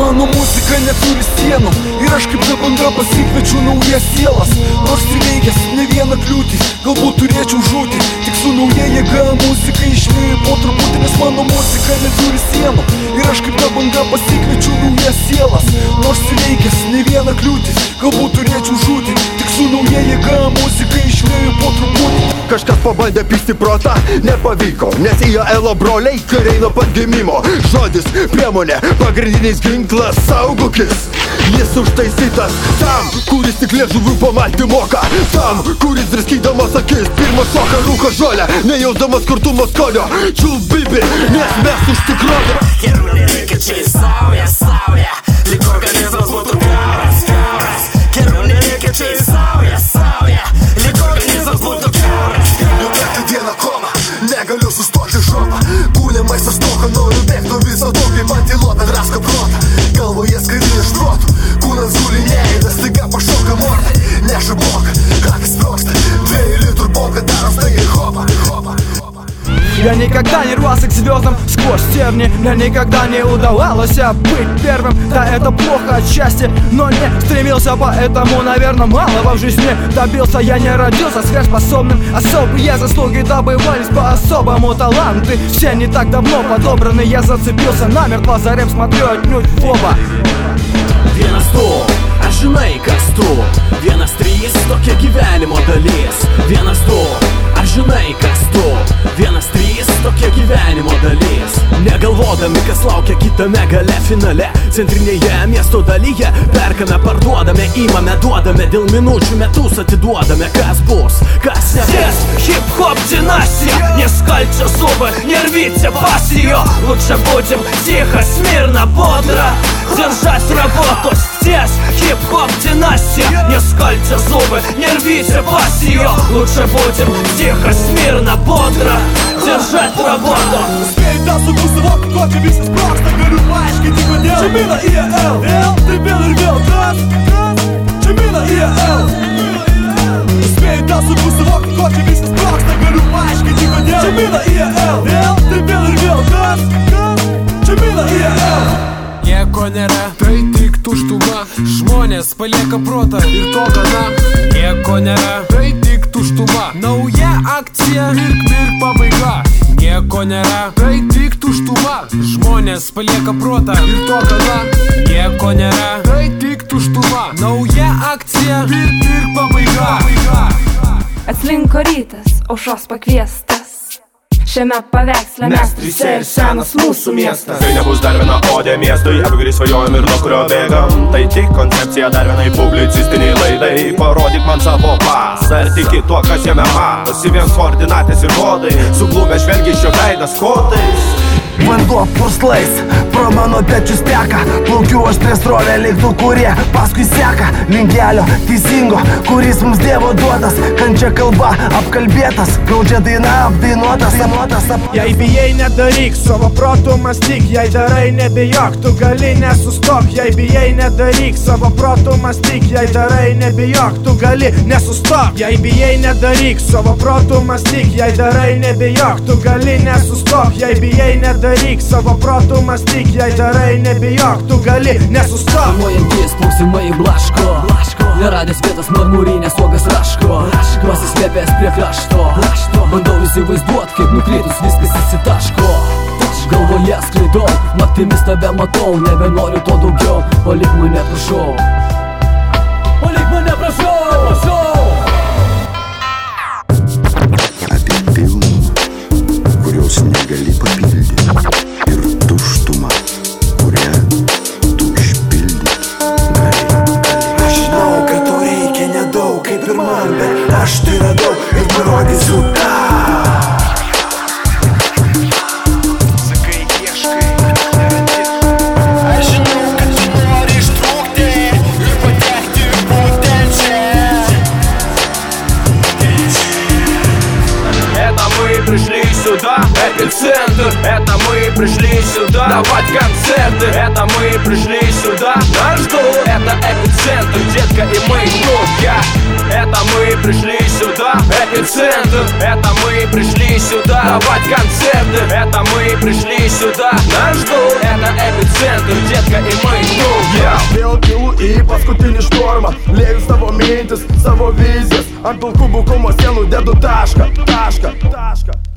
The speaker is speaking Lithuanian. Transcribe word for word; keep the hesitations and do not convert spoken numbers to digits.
Mano muzika neturi sienų ir aš kaip ta banga pasikviečiu naujas sielas. Nors įveikęs ne vieną kliūtį, galbūt turėčiau žūti, tik su nauja jėga muzika išlieju po truputį, nes mano muzika neturi sienų ir aš kaip ta banga pasikviečiu naujas sielas. Nors įveikęs ne vieną kliūtį, galbūt turėčiau žūti, tik su nauja jėga muzika išlieju po truputį. Kažkas pabandė pisti protą, nepavyko, nes I A L O broliai kariai nuo pat gimimo. Žodis, priemonė, pagrindinis ginklas, saugokis. Jis užtaisytas tam, kuris tik liežuvių pamalti moka, tam, kuris driskydamas akis pirmą šoką rūko žolę, nejausdamas kartumo skonio. Čiulp bibi, nes mes už tikrovę. Kerulė reikia čia į saują, saują, lyg organizmas būtų kiauras, kiauras. Kerulė reikia čia į saują, saują, lyg organizmas būtų kiauras. Jau trečią dieną koma, negaliu sustoti žopą. Kūnė maistas toka, noriu bėgt nuo viso to, kaip antilopė drasko protą. Galvoje skaidrį iš protų, kūnas guli neįdas, staiga pašoka mordą. Neša boką, kakis sproksta, dviejų litrų boką daro staigiai hopą, hopą, hopą. Я никогда не рвался к звездам сквозь терни. Мне никогда не удавалось быть первым. Да, это плохо отчасти, но не стремился, поэтому, наверное, малого в жизни добился. Я не родился сверхспособным, особые заслуги добывались по-особому. Таланты все не так давно подобраны. Я зацепился намертво, за рэп смотрю отнюдь в оба. Vienas tu, aš žinai kas tu. Vienas trys, tokia gyvenimo dalis. Vienas tu, aš žinai kas tu. Vienas trys, tokia gyvenimo dalis. Negalvodami, kas laukia kitame gale finale. Centrinėje miesto dalyje perkame, parduodame, imame, duodame. Dėl minučių metus atiduodame. Kas bus, kas nebus. Здесь хип-хоп династия. Не скальте зубы, не рвите пассию. Лучше будем тихо, смирно, бодро держать работу. Здесь хип-хоп династия. Не скальте зубы, не рвите пассию. Лучше будем тихо, смирно, бодро держать работу. Успеет да суку совок, кофе висит просто. Говорю, пачки, типа дел. Чемина И А Л, Л, ты бел и рвел, газ, газ. Чемина И А Л. Успеет да суку совок, кофе висит просто. Говорю, пачки, типа дел. Чемина И А Л, Л, ты бел и rvėl, gaz, gaz. Čemina I L. Nieko nėra, tai tik tuštuma. Žmonės palieka protą ir to gana. Nieko nėra, tai tik tuštuma. Nauja akcija, pirk, pirk, pabaiga. Nieko nėra, tai tik tuštuma. Žmonės palieka protą ir to gana. Nieko nėra, tai tik tuštuma. Nauja akcija, pirk, pirk, pabaiga. Atslinko rytas, aušros pakviestas. Šiame paveiksle mes trise ir senas mūsų miestas. Tai nebus dar viena odė miestui, apie kurį svajojam ir nuo kurio bėgam. Tai tik koncepcija dar vienai publicistiniai laidai. Parodyk man savo pasą, ar tiki tuo, kas jame matosi. Vien koordinatės ir kodai, suglumę žvelgia iš jo veidas kodais. Vanduo purslais, pro mano pečius teka. Plaukiu aš prie srovę lyg tų, kurie paskui seka. Linkelio teisingo, kuris mums Dievo duotas. Kančia kalba apkalbėtas, gaudžia daina apdainuotas, apnuotas ap... Jei bijai nedaryk, savo protų mąstyk. Jei darai nebijok, tu gali nesustok. Jei bijai nedaryk, savo protų mąstyk. Jei darai nebijok, tu gali nesustok. Jei bijai nedaryk, savo protų mąstyk. Jei darai nebijok, tu gali nesustok. Jei bijai nedaryk, daryk savo protų mąstyk, jei darai nebijok, tu gali nesustok. Mojantis klausimai blaško, neradęs vietos marmurinės uogas raško. Pasislėpęs prie krašto, bandau įsivaizduot, kaip nukritus viskas įsitaško. Galvoje sklaidau, naktimis tave matau, nebenoriu to daugiau, palik mane prašau. Palik mane prašau, prašau. Apie pilną, kurios negali papildyti, ir tuštumą, kurią tu išpildyti gali. Aš žinau, kad to reikia nedaug, kaip ir man, bet aš tai radau ir parodysiu tą. Sakai, ieškai, nerandi. Aš žinau, kad tu nori ištrūkti ir patekti būtent čia. Это мы пришли сюда, эпицентр. Это мы пришли сюда давать концерты. Это мы пришли сюда, нас ждут. Это эпицентр, детка, и мы тут, я. Это мы пришли сюда, эпицентр. Это мы пришли сюда давать концерты. Это мы пришли сюда, нас ждут. Это эпицентр. epicentr, dėtka imai drauge. Vėl kilu į paskutinį štormą, lėju savo mintis, savo vizijas. Ant pilkų bukumo sienų dedu tašką, tašką, tašką.